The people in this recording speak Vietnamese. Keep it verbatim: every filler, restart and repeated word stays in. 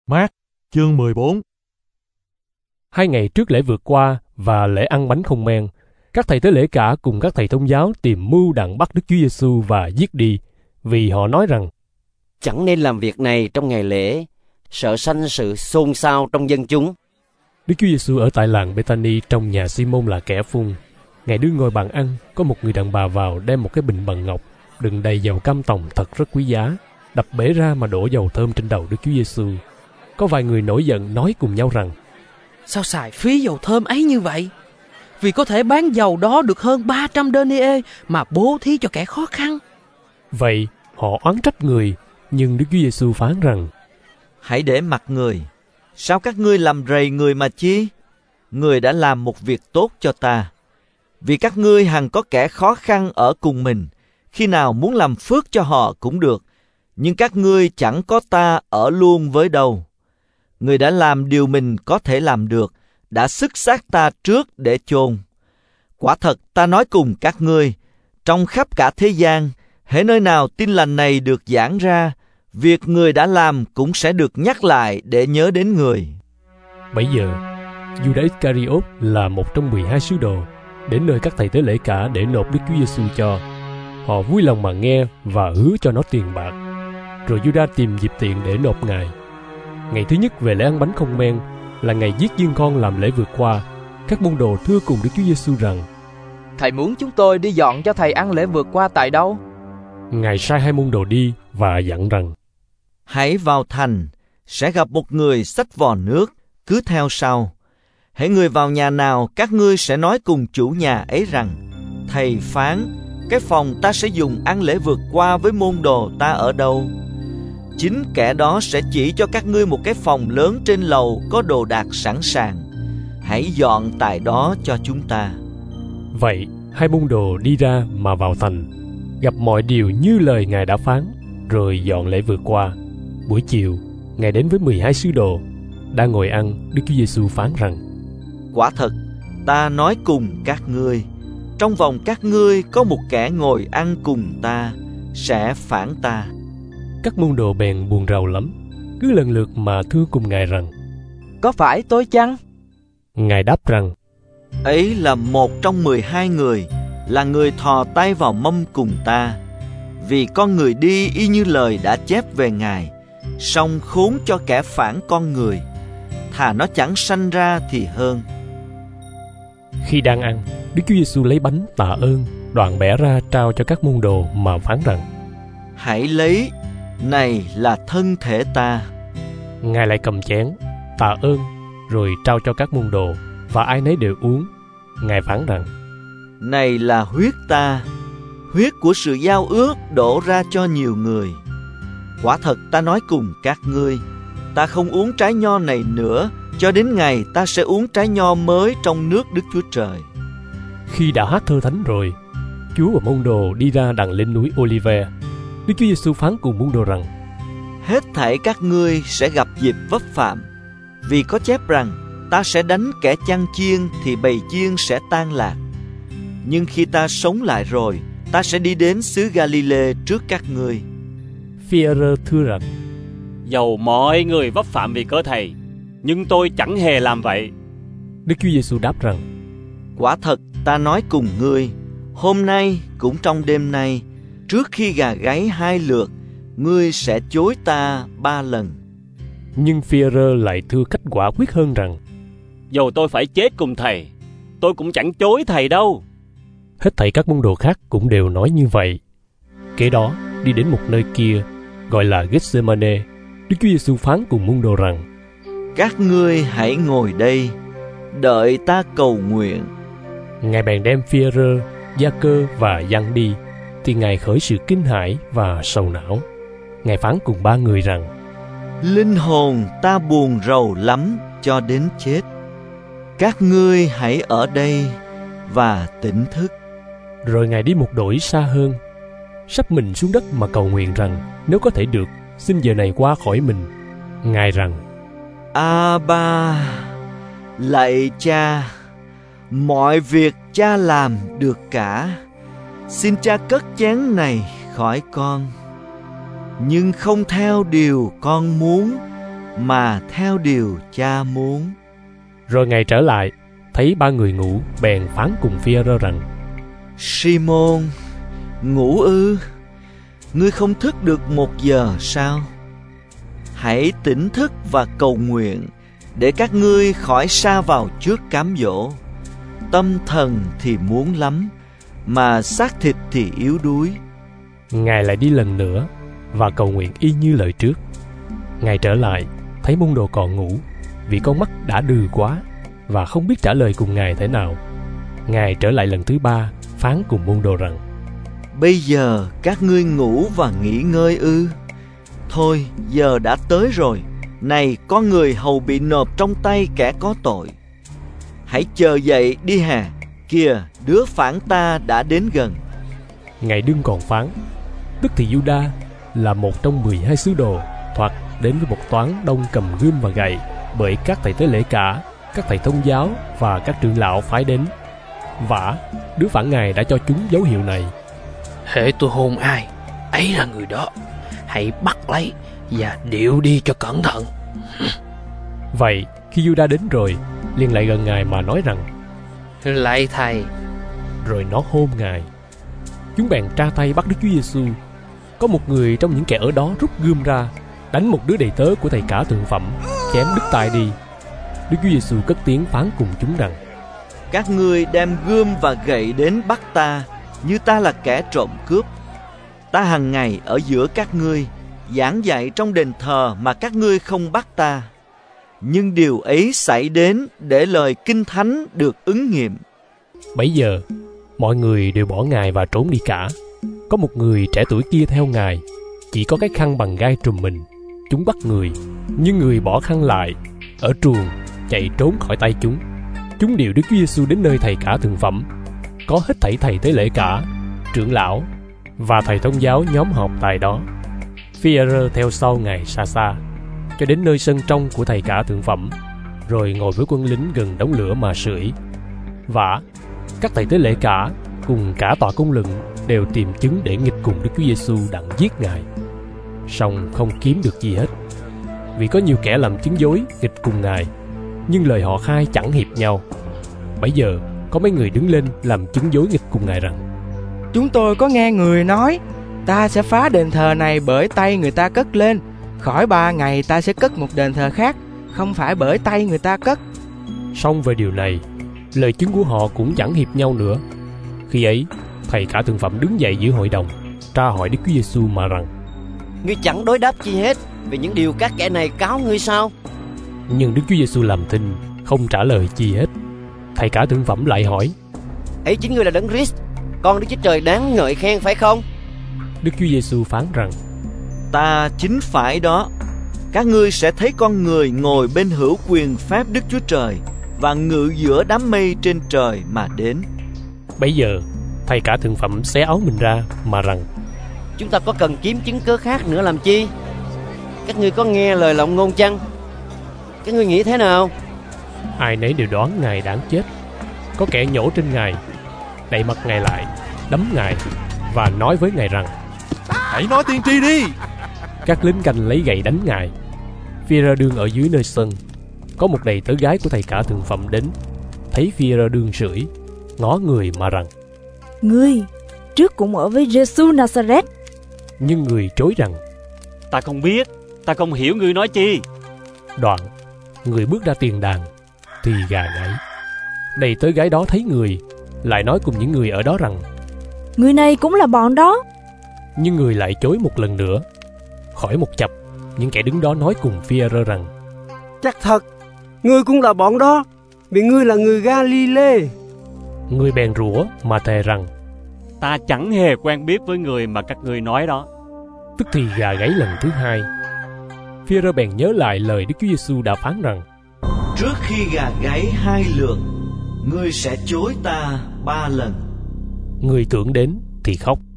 Mác chương mười bốn. Hai ngày trước lễ vượt qua và lễ ăn bánh không men, các thầy tế lễ cả cùng các thầy thông giáo tìm mưu đặng bắt Đức Chúa Giêsu và giết đi, vì họ nói rằng chẳng nên làm việc này trong ngày lễ, sợ sanh sự xôn xao trong dân chúng. Đức Chúa Giêsu ở tại làng Bethany trong nhà Simon là kẻ phun. Ngài đứng ngồi bàn ăn, có một người đàn bà vào đem một cái bình bằng ngọc đựng đầy dầu cam tòng thật rất quý giá, đập bể ra mà đổ dầu thơm trên đầu Đức Chúa Giêsu. Có vài người nổi giận nói cùng nhau rằng: sao xài phí dầu thơm ấy như vậy? Vì có thể bán dầu đó được hơn ba trăm denier mà bố thí cho kẻ khó khăn. Vậy họ oán trách người, nhưng Đức Chúa Giêsu phán rằng: hãy để mặc người. Sao các ngươi làm rầy người mà chi? Người đã làm một việc tốt cho ta. Vì các ngươi hằng có kẻ khó khăn ở cùng mình, khi nào muốn làm phước cho họ cũng được, nhưng các ngươi chẳng có ta ở luôn với đâu. Người đã làm điều mình có thể làm được, đã xức xác ta trước để chôn. Quả thật ta nói cùng các ngươi, trong khắp cả thế gian, hễ nơi nào tin lành này được giảng ra, việc người đã làm cũng sẽ được nhắc lại để nhớ đến người. Bấy giờ, Judas Iscariot là một trong mười hai sứ đồ, đến nơi các thầy tế lễ cả để nộp Đức Chúa Giêsu cho. Họ vui lòng mà nghe và hứa cho nó tiền bạc. Rồi Judas tìm dịp tiện để nộp Ngài. Ngày thứ nhất về lễ ăn bánh không men, là ngày giết dương con làm lễ vượt qua. Các môn đồ thưa cùng Đức Chúa Giêsu rằng: Thầy muốn chúng tôi đi dọn cho thầy ăn lễ vượt qua tại đâu? Ngài sai hai môn đồ đi và dặn rằng: hãy vào thành, sẽ gặp một người xách vò nước, cứ theo sau. Hễ người vào nhà nào, các ngươi sẽ nói cùng chủ nhà ấy rằng: thầy phán, cái phòng ta sẽ dùng ăn lễ vượt qua với môn đồ ta ở đâu. Chính kẻ đó sẽ chỉ cho các ngươi một cái phòng lớn trên lầu có đồ đạc sẵn sàng. Hãy dọn tại đó cho chúng ta. Vậy hai môn đồ đi ra mà vào thành, gặp mọi điều như lời Ngài đã phán, rồi dọn lễ vượt qua. Buổi chiều, Ngài đến với mười hai sứ đồ. Đang ngồi ăn, Đức Chúa Giêsu phán rằng: quả thật, ta nói cùng các ngươi, trong vòng các ngươi có một kẻ ngồi ăn cùng ta, sẽ phản ta. Các môn đồ bèn buồn rầu lắm, cứ lần lượt mà thưa cùng Ngài rằng: có phải tôi chăng? Ngài đáp rằng: ấy là một trong mười hai người, là người thò tay vào mâm cùng ta. Vì con người đi y như lời đã chép về Ngài, song khốn cho kẻ phản con người, thà nó chẳng sanh ra thì hơn. Khi đang ăn, Đức Chúa Giêsu lấy bánh tạ ơn, đoạn bẻ ra trao cho các môn đồ mà phán rằng: hãy lấy, này là thân thể ta. Ngài lại cầm chén, tạ ơn, rồi trao cho các môn đồ, và ai nấy đều uống. Ngài phán rằng: này là huyết ta, huyết của sự giao ước đổ ra cho nhiều người. Quả thật ta nói cùng các ngươi, ta không uống trái nho này nữa, cho đến ngày ta sẽ uống trái nho mới trong nước Đức Chúa Trời. Khi đã hát thơ thánh rồi, Chúa và môn đồ đi ra đằng lên núi Olive. Đức Chúa Giêsu phán cùng môn đồ rằng: hết thảy các ngươi sẽ gặp dịp vấp phạm, vì có chép rằng ta sẽ đánh kẻ chăn chiên thì bầy chiên sẽ tan lạc. Nhưng khi ta sống lại rồi, ta sẽ đi đến xứ Galilee trước các ngươi. Phi-e-rơ thưa rằng: Dầu mọi người vấp phạm vì cớ thầy, nhưng tôi chẳng hề làm vậy. Đức Chúa Giêsu đáp rằng: quả thật ta nói cùng ngươi, hôm nay cũng trong đêm nay, trước khi gà gáy hai lượt, ngươi sẽ chối ta ba lần. Nhưng Phi-e-rơ lại thưa cách quả quyết hơn rằng: dầu tôi phải chết cùng thầy, tôi cũng chẳng chối thầy đâu. Hết thảy các môn đồ khác cũng đều nói như vậy. Kế đó đi đến một nơi kia gọi là Gethsemane. Đức Chúa Giêsu phán cùng môn đồ rằng: các ngươi hãy ngồi đây, đợi ta cầu nguyện. Ngài bèn đem Phi-e-rơ, Gia-cơ và Giăng đi, thì Ngài khởi sự kinh hãi và sầu não. Ngài phán cùng ba người rằng: linh hồn ta buồn rầu lắm cho đến chết. Các ngươi hãy ở đây và tỉnh thức. Rồi Ngài đi một đổi xa hơn, sắp mình xuống đất mà cầu nguyện rằng nếu có thể được, xin giờ này qua khỏi mình. Ngài rằng: A-ba, lạy Cha, mọi việc Cha làm được cả. Xin Cha cất chén này khỏi con. Nhưng không theo điều con muốn, mà theo điều Cha muốn. Rồi Ngài trở lại, thấy ba người ngủ, bèn phán cùng Phi-e-rơ rằng: Simon, ngủ ư? Ngươi không thức được một giờ sao? Hãy tỉnh thức và cầu nguyện, để các ngươi khỏi sa vào trước cám dỗ. Tâm thần thì muốn lắm, mà xác thịt thì yếu đuối. Ngài lại đi lần nữa và cầu nguyện y như lời trước. Ngài trở lại, thấy môn đồ còn ngủ, vì con mắt đã đừ quá và không biết trả lời cùng Ngài thế nào. Ngài trở lại lần thứ ba, phán cùng môn đồ rằng: Bây giờ các ngươi ngủ và nghỉ ngơi ư? Thôi, giờ đã tới rồi. Này, có người hầu bị nộp trong tay kẻ có tội. Hãy chờ dậy đi hà. Kìa, đứa phản ta đã đến gần. Ngài đương còn phán, tức thì Giu-đa là một trong mười hai sứ đồ, thoạt đến với một toán đông cầm gươm và gậy, bởi các thầy tế lễ cả, các thầy thông giáo và các trưởng lão phái đến. Vả, đứa phản Ngài đã cho chúng dấu hiệu này: Hễ tôi hôn ai, ấy là người đó. Hãy bắt lấy và điệu đi cho cẩn thận. Vậy khi Giu-đa đến rồi, liền lại gần Ngài mà nói rằng: Lạy thầy. Rồi nó hôn Ngài. Chúng bèn tra tay bắt Đức Chúa Giêsu. Có một người trong những kẻ ở đó rút gươm ra, đánh một đứa đầy tớ của thầy cả thượng phẩm, chém đứt tay đi. Đức Chúa Giêsu cất tiếng phán cùng chúng rằng: Các ngươi đem gươm và gậy đến bắt ta, như ta là kẻ trộm cướp. Ta hằng ngày ở giữa các ngươi, giảng dạy trong đền thờ mà các ngươi không bắt ta. Nhưng điều ấy xảy đến để lời Kinh Thánh được ứng nghiệm. Bấy giờ, mọi người đều bỏ Ngài và trốn đi cả. Có một người trẻ tuổi kia theo Ngài, chỉ có cái khăn bằng gai trùm mình. Chúng bắt người, nhưng người bỏ khăn lại, ở truồng, chạy trốn khỏi tay chúng. Chúng điều Đức Chúa Giêsu đến nơi thầy cả thượng phẩm. Có hết thảy thầy tế lễ cả, trưởng lão và thầy thông giáo nhóm họp tại đó. Phi-e-rơ theo sau Ngài xa xa, cho đến nơi sân trong của thầy cả thượng phẩm, rồi ngồi với quân lính gần đống lửa mà sưởi. Vả, các thầy tế lễ cả cùng cả tòa cung lựng đều tìm chứng để nghịch cùng Đức Chúa Giêsu đặng giết Ngài, song không kiếm được gì hết, vì có nhiều kẻ làm chứng dối nghịch cùng Ngài, nhưng lời họ khai chẳng hiệp nhau. Bấy giờ có mấy người đứng lên làm chứng dối nghịch cùng Ngài rằng: Chúng tôi có nghe người nói, ta sẽ phá đền thờ này bởi tay người ta cất lên. Khỏi ba ngày ta sẽ cất một đền thờ khác, không phải bởi tay người ta cất. Song về điều này, lời chứng của họ cũng chẳng hiệp nhau nữa. Khi ấy, thầy cả thượng phẩm đứng dậy giữa hội đồng, tra hỏi Đức Chúa Giêsu mà rằng: Ngươi chẳng đối đáp chi hết về những điều các kẻ này cáo ngươi sao? Nhưng Đức Chúa Giêsu làm thinh, không trả lời chi hết. Thầy cả thượng phẩm lại hỏi: Ấy chính ngươi là Đấng Christ, con Đức Chúa Trời đáng ngợi khen phải không? Đức Chúa Giêsu phán rằng: Ta chính phải đó. Các ngươi sẽ thấy con người ngồi bên hữu quyền phép Đức Chúa Trời và ngự giữa đám mây trên trời mà đến. Bấy giờ thầy cả thượng phẩm xé áo mình ra mà rằng: Chúng ta có cần kiếm chứng cớ khác nữa làm chi? Các ngươi có nghe lời lộng ngôn chăng? Các ngươi nghĩ thế nào? Ai nấy đều đoán Ngài đáng chết. Có kẻ nhổ trên Ngài, đậy mặt Ngài lại, đấm Ngài và nói với Ngài rằng: Hãy nói tiên tri đi. Các lính canh lấy gậy đánh Ngài. Phi-e-rơ đương ở dưới nơi sân. Có một đầy tớ gái của thầy cả thượng phẩm đến, thấy Phi-e-rơ đương sưởi, ngó người mà rằng: Ngươi trước cũng ở với Giê-xu Nazareth. Nhưng người chối rằng: Ta không biết, ta không hiểu ngươi nói chi. Đoạn người bước ra tiền đàn, thì gà gáy. Đầy tớ gái đó thấy người, lại nói cùng những người ở đó rằng: Người này cũng là bọn đó. Nhưng người lại chối một lần nữa. Khỏi một chập, những kẻ đứng đó nói cùng Phi-e-rơ rằng: Chắc thật, ngươi cũng là bọn đó, vì ngươi là người Ga-li-lê. Người bèn rủa mà thề rằng: Ta chẳng hề quen biết với người mà các ngươi nói đó. Tức thì gà gáy lần thứ hai. Phi-e-rơ bèn nhớ lại lời Đức Chúa Giêsu đã phán rằng: Trước khi gà gáy hai lượt, ngươi sẽ chối ta ba lần. Người tưởng đến thì khóc.